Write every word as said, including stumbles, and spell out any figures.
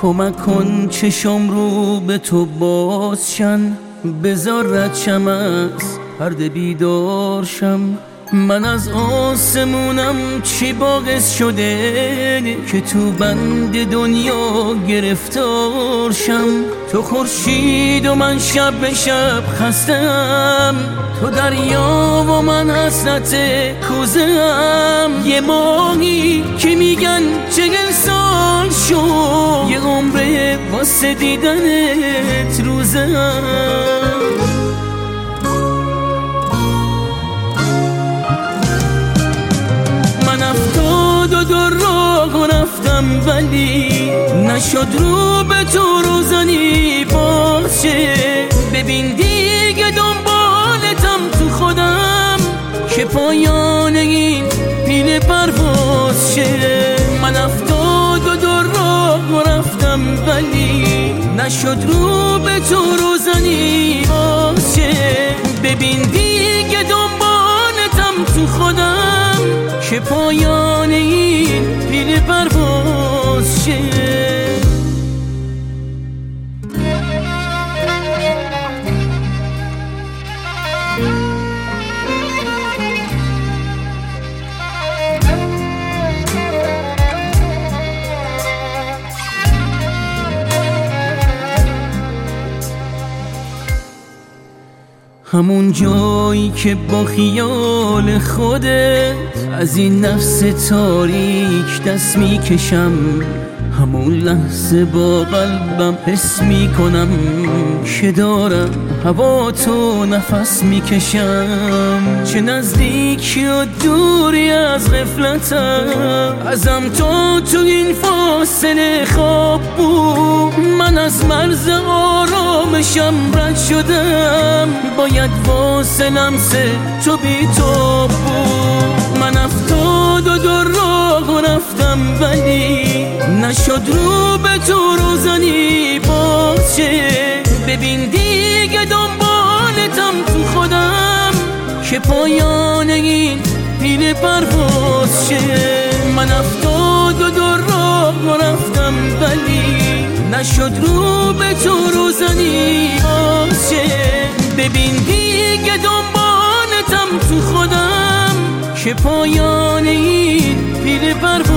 کمک کن چشم رو به تو بازشن، بذار ردشم از پرده بیدارشم. من از آسمونم چی باعث شده که تو بند دنیا گرفتارشم؟ تو خورشید و من شب به شب خستم، تو دریا و من حسرت کوزم. یه ماهی که میگن چهل سال شد، یه عمره واسه دیدنت روزم. من افتاد و دو راه رفتم ولی نشد رو به تو روزنی باشه. ببین دیگه دنبالتم تو خودم که پایان این پیل پرواز شه. من افتاد و دو راه رفتم ولی نشد رو به تو روزنی باشه. ببین دیگه دنبالتم تو خودم که پایان این پیل پرواز شه. همون جایی که با خیال خودت از این نفس تاریک دست میکشم، همون لحظه با قلبم حس میکنم که دارم هوا تو نفس میکشم. چه نزدیکی و دوری از غفلتم، ازم تو تو این فاصله خواب بود. من از مرز آرامشم رد شدم، باید واسه لمس تو بی تو بود. من افتاد و دو راه رفتم ولی نشد رو به تو روزنی باشه. ببین دیگه دنبالتم تو خودم که پایان این پیل پرواز شه. من افتاد و دو راه رفتم ولی نشد رو به تو روزنی باشه. ببین دیگه دنبالتم تو خودم که پایان این پیل پرواز